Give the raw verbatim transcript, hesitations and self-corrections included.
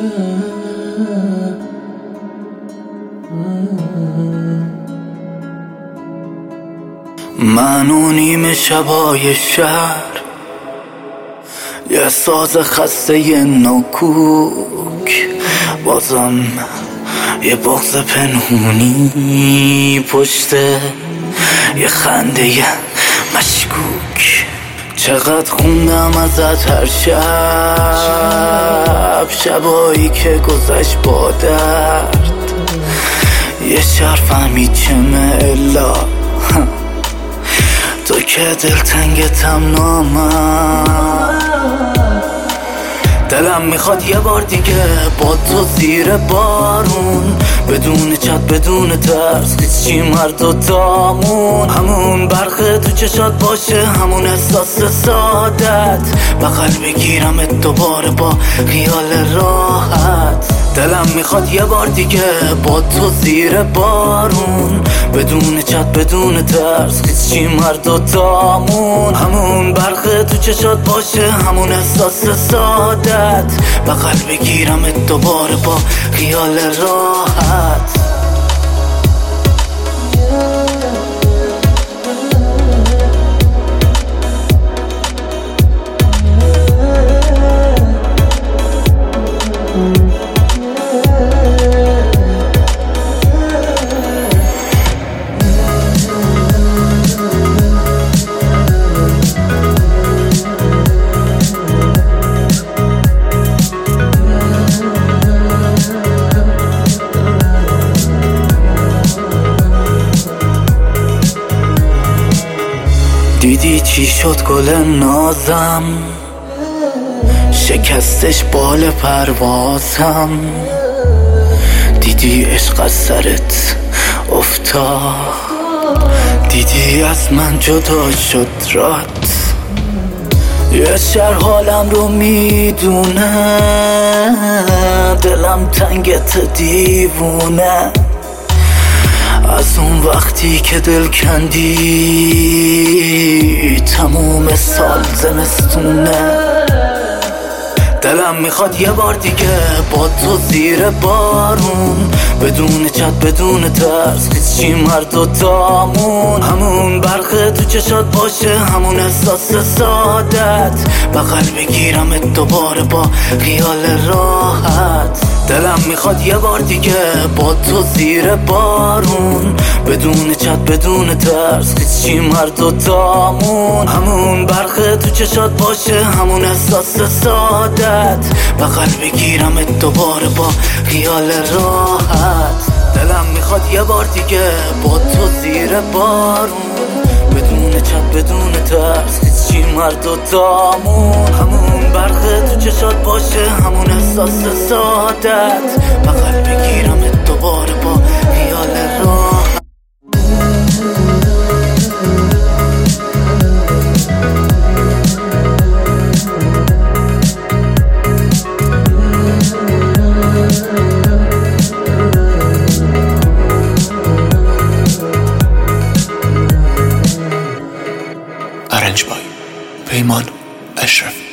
من و نیمه شبای شهر، یه ساز خسته یه نوکوک، بازم یه بغض پنهونی پشته یه خنده یه مشکوک. چقدر خوندم ازت هر شب، شبایی که گذشت با درد، یه شهر فهمید چمه الا تو که دلتنگتم نامم. دلم میخواد یه بار دیگه با تو زیر بارون، بدون چت بدون ترس، هیچی مرد و دامون، همون برق تو چشات باشه، همون احساس سادت، بغل بگیرمت دوباره با خیال راحت. دلم میخواد یه بار دیگه با تو زیر بارون، بدون چت بدون ترس، هیچی مرد و دامون، همون برق تو چشات باشه، همون احساس سادت، بغل بگیرمت دوباره با خیال راحت. دیدی چی شد گل نازم، شکستش بال پروازم، دیدی عشق از سرت افتاد، دیدی از من جدا شد رات. یه شهر حالم رو میدونه، دلم تنگت دیوونه، از اون وقتی که دل کندی تموم سال زمستونه. دلم میخواد یه بار دیگه با تو زیر بارون، بدون چت بدون ترس، هیچی مرد و دامون، همون برق تو چشات باشه، همون احساس سادت، بغل بگیرمت دوباره با خیال راحت. دلم میخواد یه بار دیگه با تو زیر بارون، بدون چت بدون ترس، هیچی مرد و دامون، همون برق تو چشات باشه، همون احساس سادت، بغل بگیرمت دوباره با خیال راحت. دلم میخواد یه بار دیگه با تو زیر بارون، بدون چت بدون ترس، هیچی مرد و دامون، همون برق تو چشات باشه، همون احساس سادت، بغل بگیرمت دوباره با خیال راحت. Arrange by پیمان اشرف.